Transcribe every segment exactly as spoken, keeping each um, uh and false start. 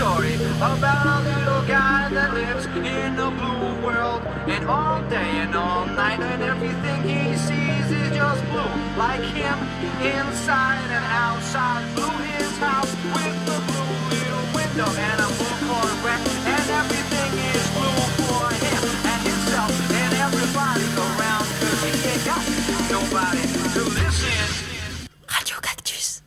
story about a little guy that lives in a blue world. And all day and all night, and everything he sees is just blue. Like him, inside and outside. Blue his house with the blue little window and a blue Corvette. And everything is blue for him and himself and everybody around. Cause he ain't got nobody to listen. Radio Cactus.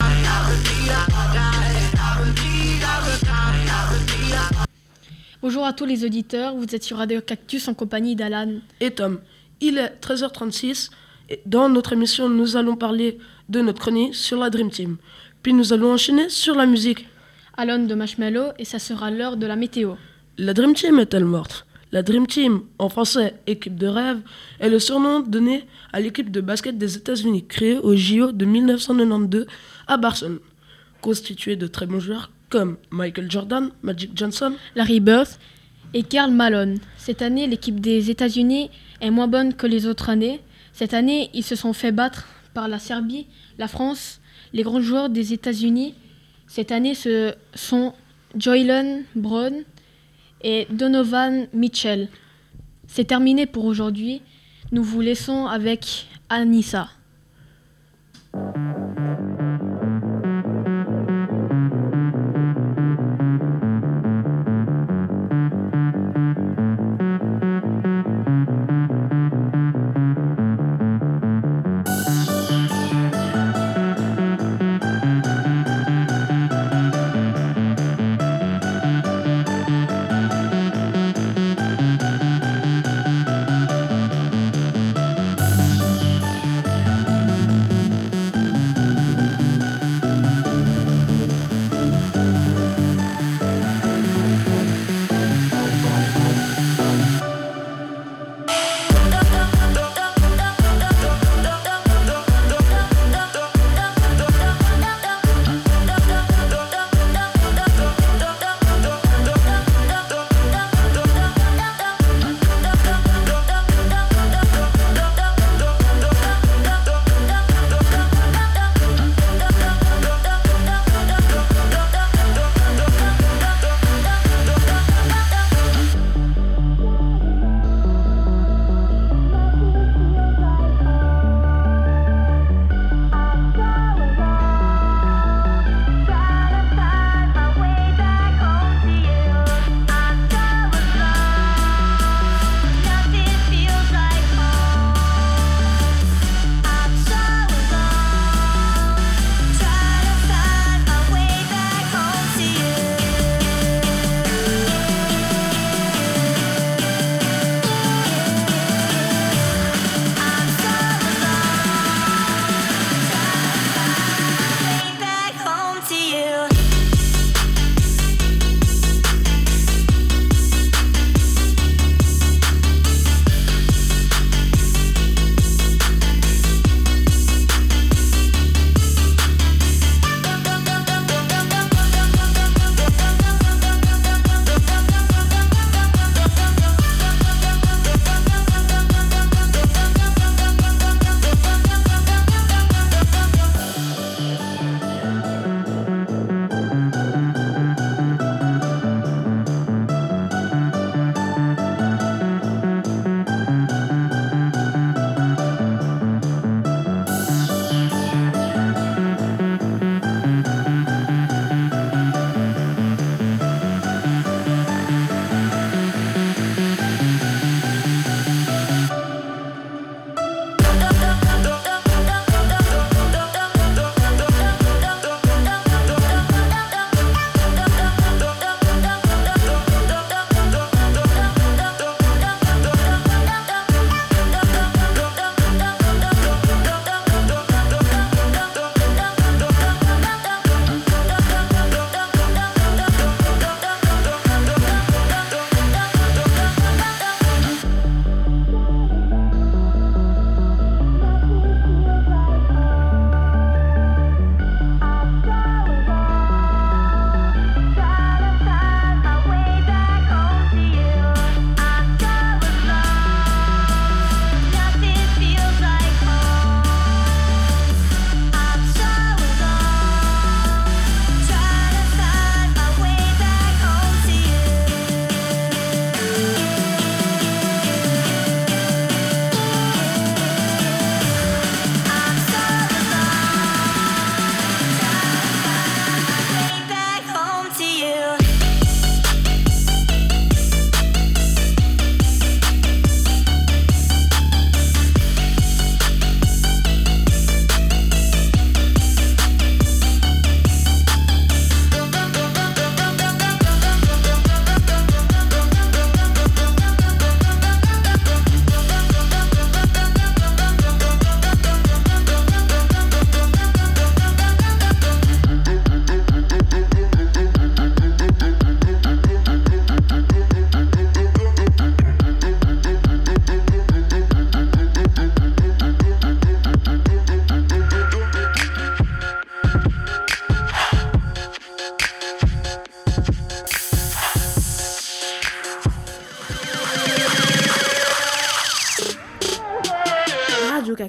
Bonjour à tous les auditeurs, vous êtes sur Radio Cactus en compagnie d'Alan et Tom. Il est treize heures trente-six et dans notre émission nous allons parler de notre chronique sur la Dream Team. Puis nous allons enchaîner sur la musique. Alan de Marshmello et ça sera l'heure de la météo. La Dream Team est-elle morte ? La Dream Team, en français équipe de rêve, est le surnom donné à l'équipe de basket des États-Unis créée au J O de dix-neuf cent quatre-vingt-douze à Barcelone, constituée de très bons joueurs comme Michael Jordan, Magic Johnson, Larry Bird et Karl Malone. Cette année, l'équipe des États-Unis est moins bonne que les autres années. Cette année, ils se sont fait battre par la Serbie, la France. Les grands joueurs des États-Unis cette année ce sont Jaylen Brown et Donovan Mitchell. C'est terminé pour aujourd'hui. Nous vous laissons avec Anissa.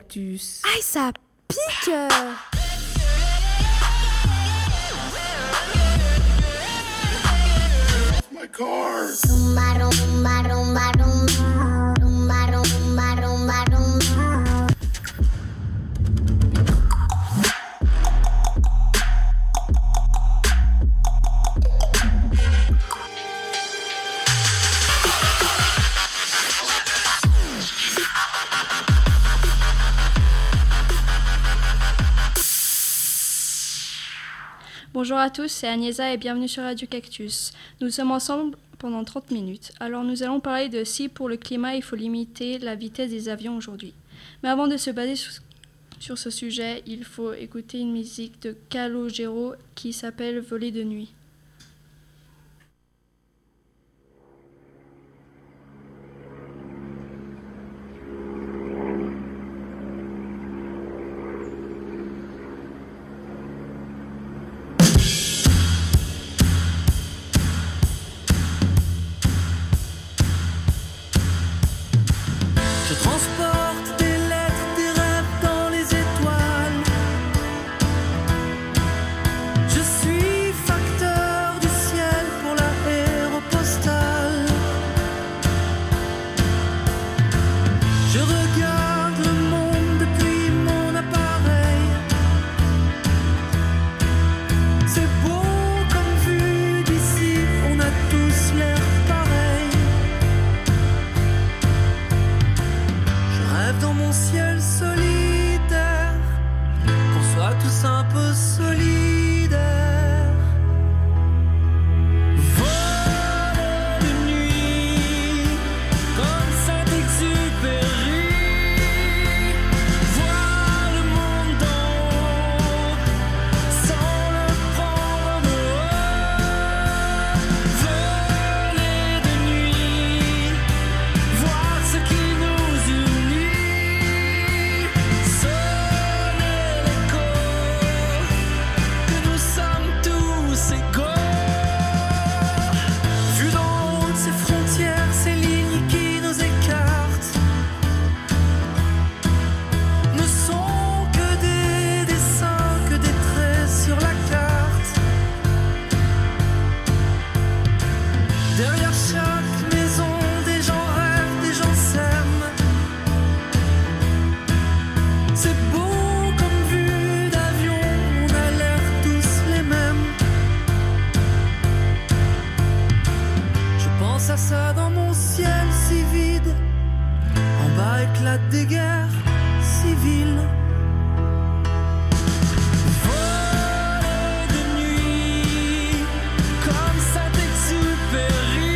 Cactus. Aïe, ça pique. My car. Bonjour à tous, c'est Agnesa et bienvenue sur Radio Cactus. Nous sommes ensemble pendant trente minutes. Alors nous allons parler de si pour le climat il faut limiter la vitesse des avions aujourd'hui. Mais avant de se baser sur, sur ce sujet, il faut écouter une musique de Calogero qui s'appelle Voler de nuit. Je transporte des lettres, des rêves dans les étoiles. Je suis facteur du ciel pour l'aéropostale. Je regarde le monde depuis mon appareil. C'est beau comme vue d'ici, on a tous l'air pareil. Dans mon ciel solitaire, qu'on soit tous un peu solidaires. Voler de nuit, comme Saint-Exupéry. Voir le monde d'en haut, sans le prendre de haut. Voler de nuit, voir ce qui nous unit. Derrière chaque maison, des gens rêvent, des gens s'aiment. C'est beau comme vue d'avion, on a l'air tous les mêmes. Je pense à ça dans mon ciel si vide. En bas éclatent des guerres civiles. Voler de nuit, comme Saint-Exupéry.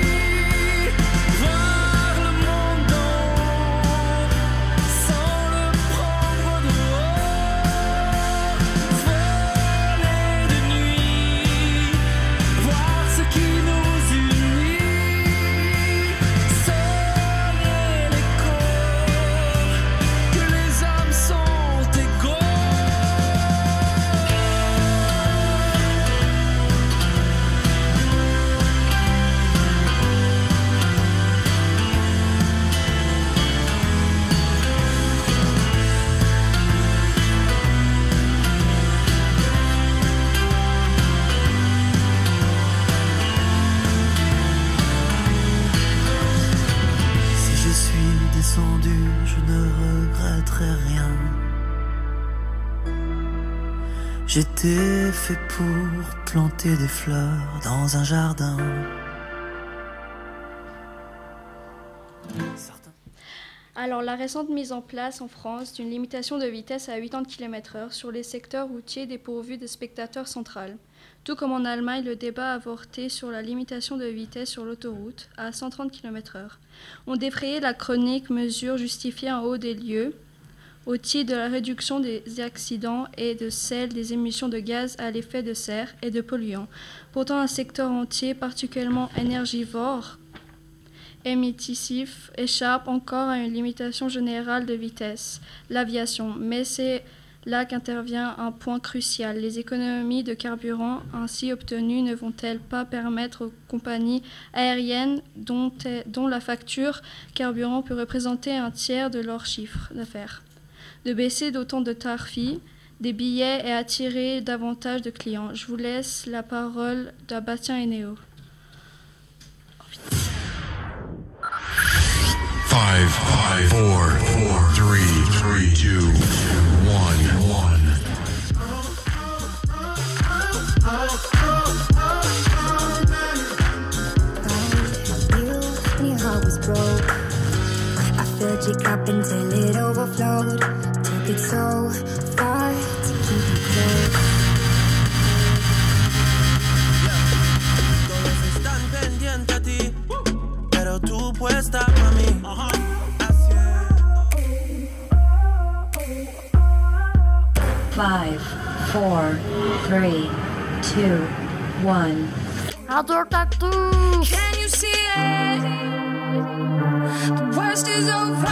Voir le monde d'en haut, sans le prendre de haut. Voler de nuit, voir ce qui nous unit. Sonner l'écho que les hommes sont égaux. Si je suis descendu, je ne regretterai rien. J'étais fait pour planter des fleurs dans un jardin. Certains- Alors, la récente mise en place en France d'une limitation de vitesse à quatre-vingts kilomètres heure sur les secteurs routiers dépourvus de spectateurs centrales. Tout comme en Allemagne, le débat a avorté sur la limitation de vitesse sur l'autoroute à cent trente kilomètres heure. On défrayait la chronique mesure justifiée en haut des lieux au titre de la réduction des accidents et de celle des émissions de gaz à l'effet de serre et de polluants. Pourtant, un secteur entier particulièrement énergivore émissif échappe encore à une limitation générale de vitesse, l'aviation. Mais c'est là qu'intervient un point crucial. Les économies de carburant ainsi obtenues ne vont-elles pas permettre aux compagnies aériennes dont, dont la facture carburant peut représenter un tiers de leur chiffre d'affaires de baisser d'autant de tarifs des billets et attirer davantage de clients. Je vous laisse la parole de Bastien et Néo. Five, five, four, four, three, three, two, one, one. When your heart was broke, I filled your cup until it overflowed. Took it so far to keep you close. Todos están pendientes a ti, pero tú puesta para mí. Five, four, three, two, one. Can you see it? The worst is over.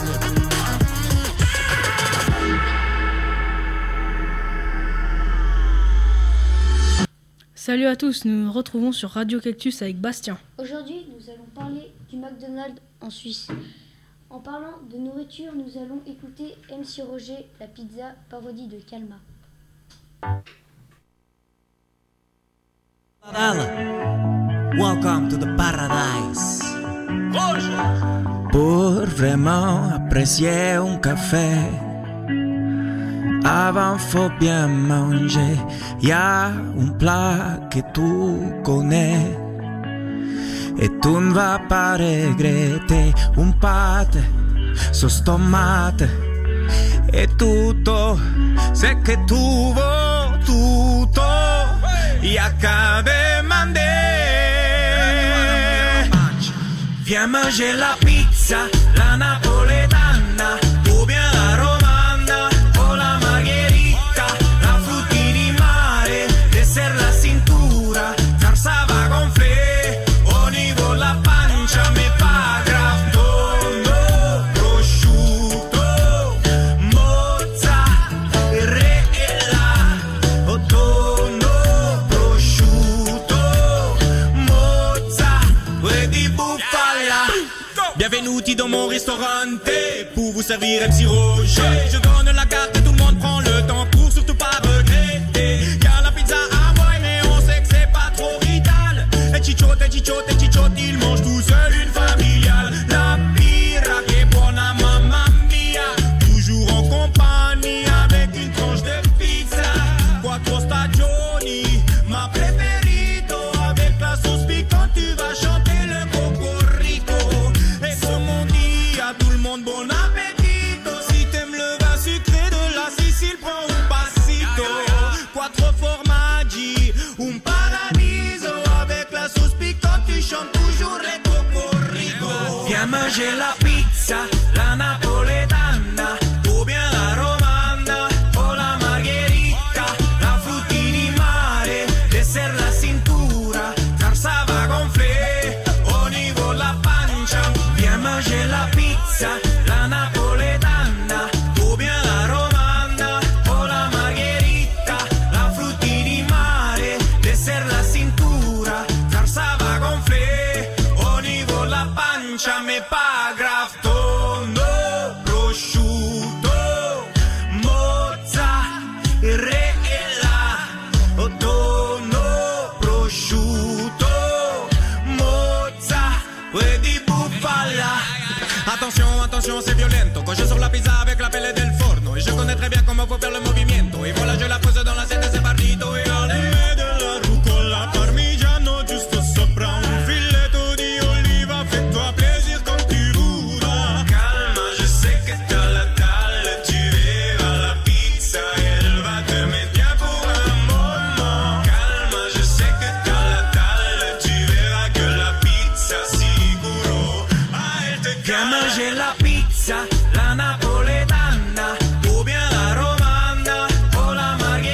Salut à tous, nous nous retrouvons sur Radio Cactus avec Bastien. Aujourd'hui, nous allons parler du McDonald's en Suisse. En parlant de nourriture, nous allons écouter M C Roger, la pizza parodie de Calma. Welcome to the paradise. Pour vraiment apprécier un café, avant faut bien manger. Y a un plat que tu connais et tu ne vas pas regretter. Un pâte, sauce tomate et tutto ce que tu veux, tutto. Y a qu'à demander. Viens manger la pizza, la napoletana, ou bien la romana, o la margherita, la frutti di mare, dessert la cintura, salsa va gonflée, au niveau la pancia, mais pas grave, tonno, prosciutto, mozzarella, o tonno, prosciutto, mozzarella di bufala. Bienvenue dans mon restaurant, pour vous servir M C Roger. Je donne la carte et tout le monde prend le temps pour surtout pas regretter. Y'a la pizza à moi, mais on sait que c'est pas trop vital. Et chichote, et chichote, et chichote, ils mangent tout seul une familiale. La pira che buona mamma mia, toujours en compagnie avec une tranche de pizza. Quattro stagioni, ma preferito, avec la sauce piquante, tu vas chanter le cocorico. Et comme on dit à tout le monde, bon appétito. Si t'aimes le vin sucré de la Sicile, prends un passito. Quattro formaggi, un paradiso. Avec la sauce piquante, tu chantes toujours les cocorico. Viens manger la pizza, la napoletana, ou bien la romana, o la margherita, la frutti di mare, dessert la cintura, salsa va gonflée, au niveau la pancia. Viens manger la pizza, la napoletana, ou bien la romana, o la margherita, la frutti di mare, dessert la cintura, salsa va gonflée, au niveau la pancia, mais pas grave, tonno, prosciutto, mozzarella, o tonno, prosciutto, mozzarella di bufala. Attention, attention, c'est violento. Quand je sors la pizza avec la pelle del forno, et je connais très bien comment faut faire le movimiento. Et voilà, je la pose dans l'assiette et c'est partito. Et allez, de la rucola parmigiano, giusto sopra un filetto di oliva. Fais-toi plaisir quand tu voudras. Calma, je sais que t'as la dalle. Tu verras la pizza, elle va te mettre bien pour un moment. Calma, je sais que t'as la dalle. Tu verras que la pizza sicuro. Ah, elle te calme. Viens manger la pizza, la napoletana, ou bien la romana, o la margherita.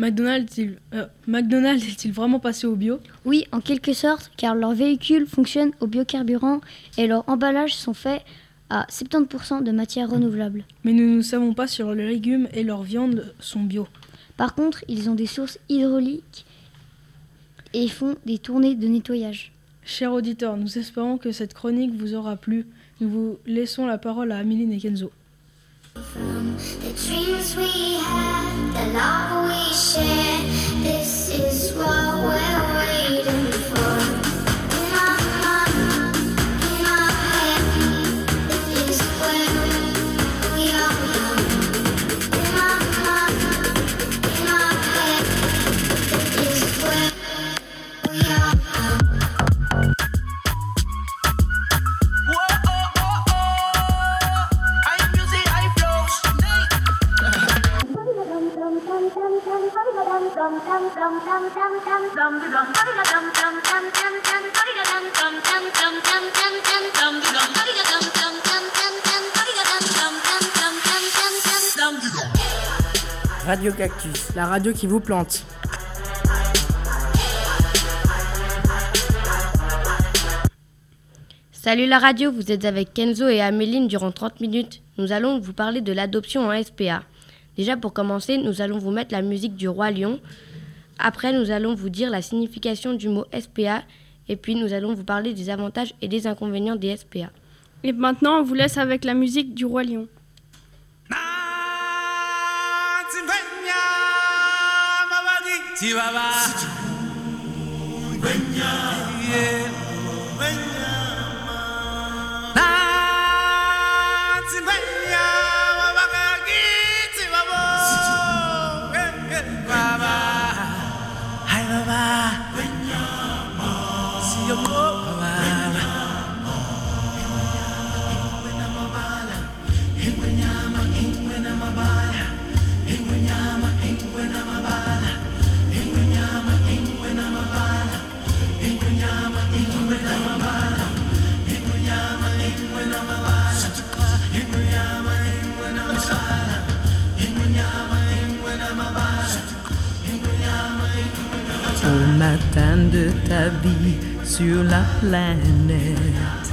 McDonald's est-il, euh, McDonald's est-il vraiment passé au bio ? Oui, en quelque sorte, car leurs véhicules fonctionnent au biocarburant et leurs emballages sont faits à soixante-dix pour cent de matières renouvelables. Mais nous ne savons pas si leurs légumes et leurs viandes sont bio. Par contre, ils ont des sources hydrauliques et font des tournées de nettoyage. Chers auditeurs, nous espérons que cette chronique vous aura plu. Nous vous laissons la parole à Améline et Kenzo. From the dreams we had, the love we shared, this is what we're waiting for. In my heart, in my head, this is where we are now. In my heart, in my head, this is where we are now. Radio Cactus, la radio qui vous plante. Salut la radio, vous êtes avec Kenzo et Améline durant trente minutes. Nous allons vous parler de l'adoption en S P A. Déjà pour commencer, nous allons vous mettre la musique du Roi Lion. Après, nous allons vous dire la signification du mot S P A. Et puis, nous allons vous parler des avantages et des inconvénients des S P A. Et maintenant, on vous laisse avec la musique du Roi Lion. Au matin de ta vie sur la planète,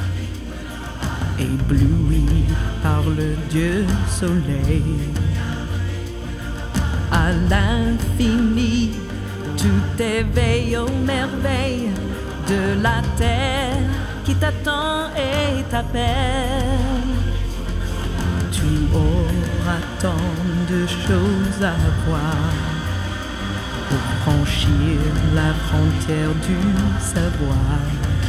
ébloui par le Dieu soleil, à l'infini, tout éveille aux merveilles de la terre qui t'attend et t'appelle. Tu auras tant de choses à voir pour franchir la frontière du savoir,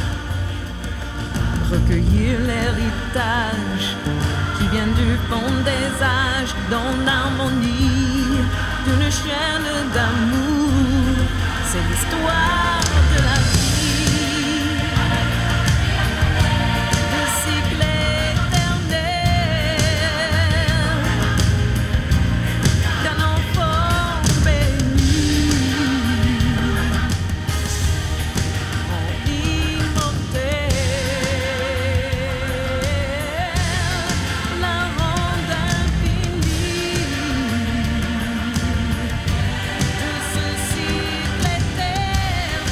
recueillir l'héritage qui vient du fond des âges dans l'harmonie d'une chaîne d'amour. C'est l'histoire de la vie, le cycle éternel d'un enfant béni, en immortel, la ronde infinie de ce cycle éternel.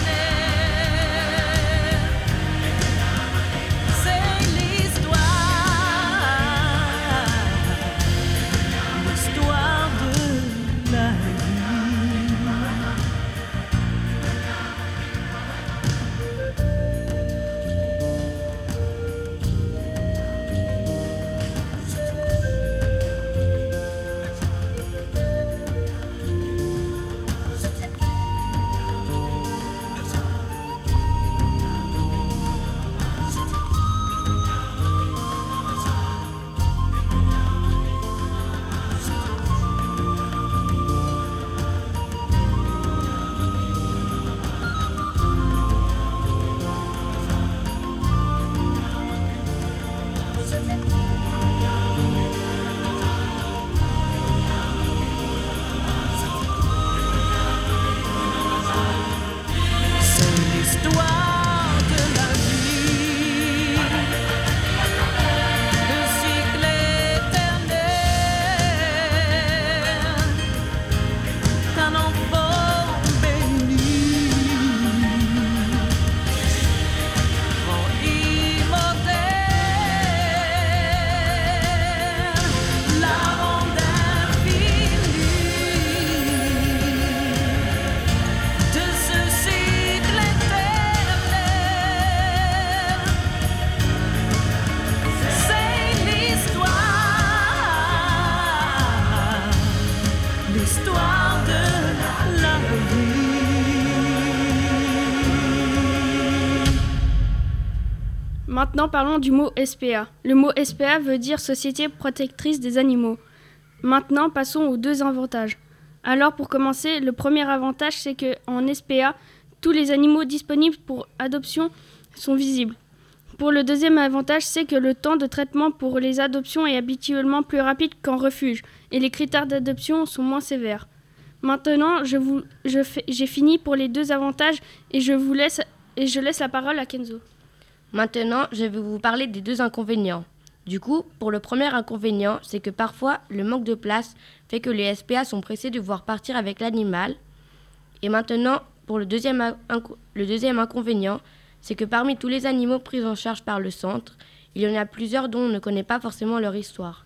Maintenant, parlons du mot S P A. Le mot S P A veut dire Société protectrice des animaux. Maintenant, passons aux deux avantages. Alors, pour commencer, le premier avantage, c'est qu'en S P A, tous les animaux disponibles pour adoption sont visibles. Pour le deuxième avantage, c'est que le temps de traitement pour les adoptions est habituellement plus rapide qu'en refuge et les critères d'adoption sont moins sévères. Maintenant, je vous, je fais, j'ai fini pour les deux avantages et je, vous laisse, et je laisse la parole à Kenzo. Maintenant, je vais vous parler des deux inconvénients. Du coup, pour le premier inconvénient, c'est que parfois, le manque de place fait que les S P A sont pressés de voir partir avec l'animal. Et maintenant, pour le deuxième, inco- le deuxième inconvénient, c'est que parmi tous les animaux pris en charge par le centre, il y en a plusieurs dont on ne connaît pas forcément leur histoire.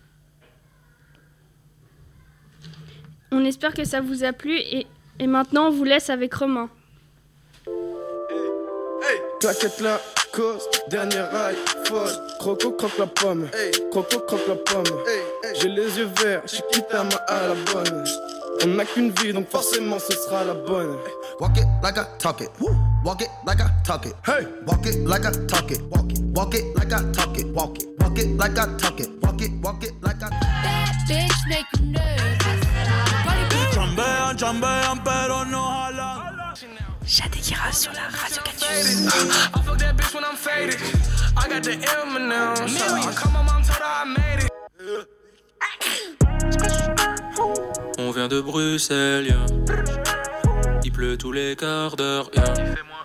On espère que ça vous a plu et, et maintenant on vous laisse avec Romain. Claquette la cause, dernier rail, folle. Croco croque la pomme, Croco croque la pomme. J'ai les yeux verts, j'suis quitte à ma à la bonne. On n'a qu'une vie donc forcément ce sera la bonne. Walk it like I talk it. Walk it like I talk it. Hey, walk it like I talk it. Walk it, walk it like I talk it. Walk it, walk it like I talk it. Walk it, walk it like I. That bitch make you nervous. Chambean, chambean, pero no jalan. Shadekira sur la radio Cactus. I fuck that bitch when I'm faded. I got the M and M. I call my mom, told her I made it. On vient de Bruxelles, yeah. Il pleut tous les quarts d'heure, yeah.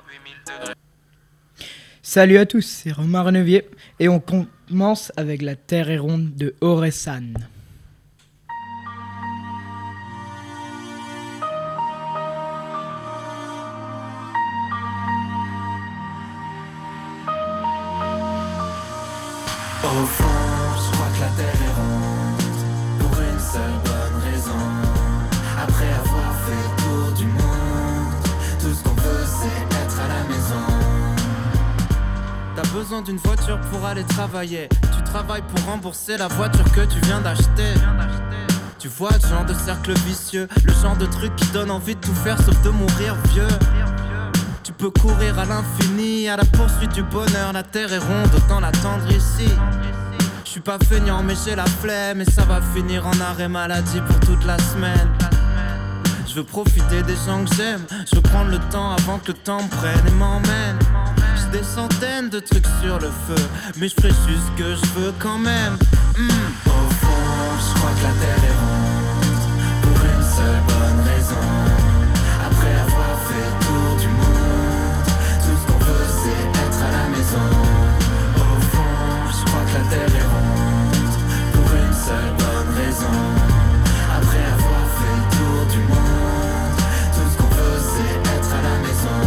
Salut à tous, c'est Romain Renevier et on commence avec La Terre est ronde de Orelsan. Au fond, je crois que la terre est ronde, pour une seule bonne raison. Après avoir fait le tour du monde, tout ce qu'on veut c'est être à la maison. T'as besoin d'une voiture pour aller travailler. Tu travailles pour rembourser la voiture que tu viens d'acheter. Tu vois le genre de cercle vicieux, le genre de truc qui donne envie de tout faire sauf de mourir vieux. Tu peux courir à l'infini, à la poursuite du bonheur. La terre est ronde, autant l'attendre ici. Je suis pas feignant mais j'ai la flemme, et ça va finir en arrêt maladie pour toute la semaine. Je veux profiter des gens que j'aime, je veux prendre le temps avant que le temps me prenne et m'emmène. J'ai des centaines de trucs sur le feu, mais je ferai juste ce que je veux quand même. Mmh. Au fond, je crois que la terre est ronde, pour une seule bonne raison. Après avoir fait le tour du monde, tout ce qu'on veut c'est être à la maison. Au fond, je crois que la terre est ronde, pour une seule bonne raison. Après avoir fait le tour du monde, tout ce qu'on veut c'est être à la maison.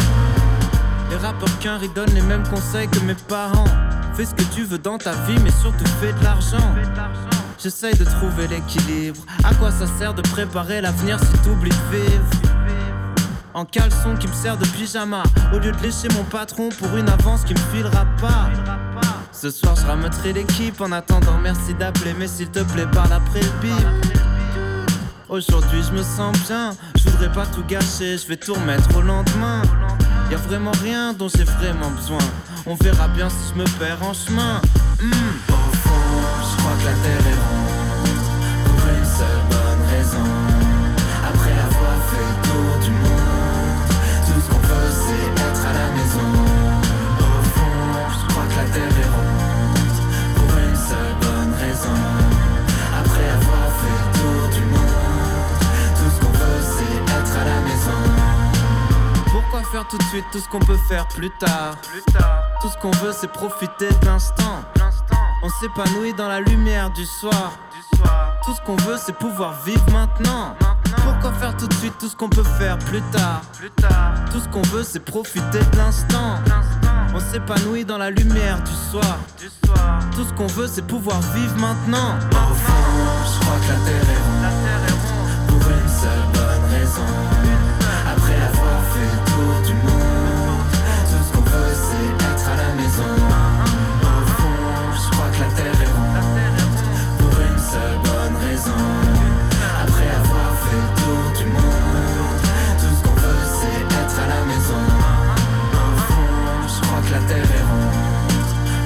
Les rappeurs qu'un riz donnent les mêmes conseils que mes parents. Fais ce que tu veux dans ta vie mais surtout fais de l'argent. J'essaye de trouver l'équilibre. À quoi ça sert de préparer l'avenir si t'oublies de vivre? En caleçon qui me sert de pyjama, au lieu de lécher mon patron pour une avance qui me filera pas. Ce soir je rameuterai l'équipe. En attendant merci d'appeler, mais s'il te plaît parle après le bip. Aujourd'hui je me sens bien, je voudrais pas tout gâcher, je vais tout remettre au lendemain. Y'a vraiment rien dont j'ai vraiment besoin, on verra bien si je me perds en chemin. Mmh. Au fond, je crois que la terre est ronde, pour une seule bonne raison. Après avoir fait le tour du monde, tout ce qu'on veut c'est être à la maison. Au fond, je crois que la terre est ronde, pour une seule bonne raison. Après avoir fait le tour du monde, tout ce qu'on veut c'est être à la maison. Pourquoi faire tout de suite tout ce qu'on peut faire plus tard? Plus tard. Tout ce qu'on veut c'est profiter de l'instant. On s'épanouit dans la lumière du soir. Du soir. Tout ce qu'on veut c'est pouvoir vivre maintenant. maintenant. Pourquoi faire tout de suite tout ce qu'on peut faire plus tard? Plus tard. Tout ce qu'on veut c'est profiter de l'instant. On s'épanouit dans la lumière du soir. Du soir. Tout ce qu'on veut c'est pouvoir vivre maintenant. Au fond, je crois que la terre est ronde, la terre est ronde, pour une seule bonne raison. Après avoir fait le tour du monde, tout ce qu'on veut c'est être à la maison. Au fond, je crois que la terre est ronde, pour une seule bonne raison. Après avoir fait le tour du monde, tout ce qu'on veut c'est être à la maison. Au fond, je crois que la terre est ronde,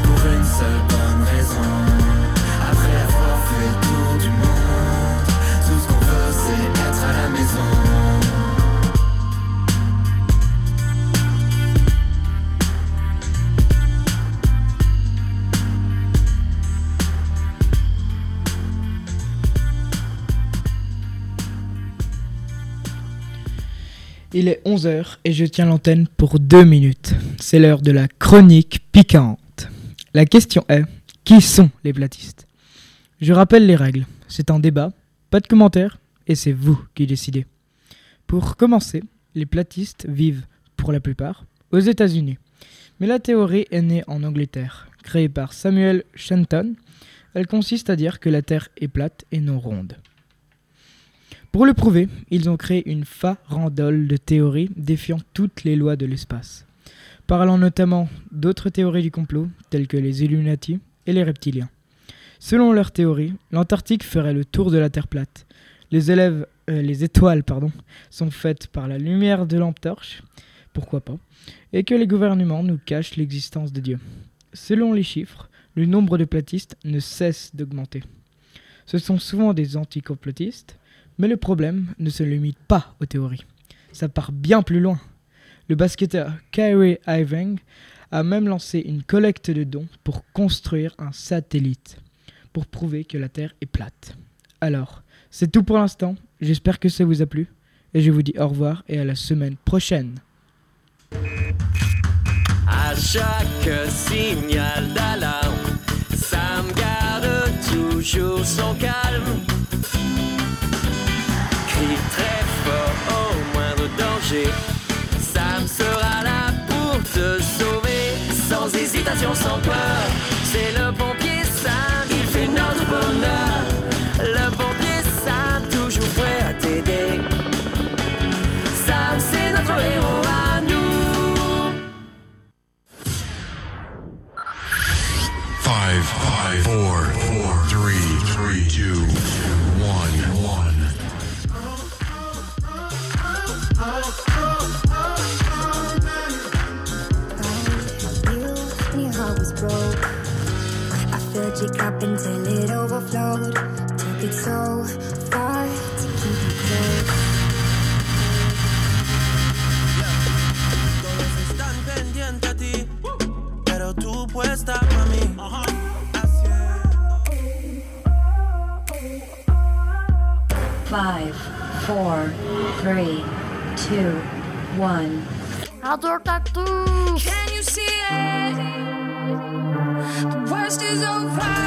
Il est onze heures et je tiens l'antenne pour deux minutes. C'est l'heure de la chronique piquante. La question est, qui sont les platistes ? Je rappelle les règles. C'est un débat, pas de commentaires, et c'est vous qui décidez. Pour commencer, les platistes vivent, pour la plupart, aux États-Unis. Mais la théorie est née en Angleterre, créée par Samuel Shenton. Elle consiste à dire que la Terre est plate et non ronde. Pour le prouver, ils ont créé une farandole de théories défiant toutes les lois de l'espace, parlant notamment d'autres théories du complot, telles que les Illuminati et les reptiliens. Selon leur théorie, l'Antarctique ferait le tour de la Terre plate. Les, élèves, euh, les étoiles pardon, sont faites par la lumière de lampe torche, pourquoi pas, et que les gouvernements nous cachent l'existence de Dieu. Selon les chiffres, le nombre de platistes ne cesse d'augmenter. Ce sont souvent des anticomplotistes, mais le problème ne se limite pas aux théories. Ça part bien plus loin. Le basketteur Kyrie Irving a même lancé une collecte de dons pour construire un satellite, pour prouver que la Terre est plate. Alors, c'est tout pour l'instant. J'espère que ça vous a plu. Et je vous dis au revoir et à la semaine prochaine. À chaque signal d'alarme, ça me garde toujours son calme. Crie très fort au moindre danger, Sam sera là pour te sauver. Sans hésitation, sans peur, c'est le pompier Sam, il fait notre bonheur. Le pompier Sam, toujours prêt à t'aider. Sam, c'est notre héros à nous. Five, five, four, four, three, three, two, one, one. Broke. I filled your cup until it overflowed. Took it so far to keep you close. Todos están pendientes a ti, pero tú puedes estar para mí. Five, four, three, two, one. Can you see it? The worst is over.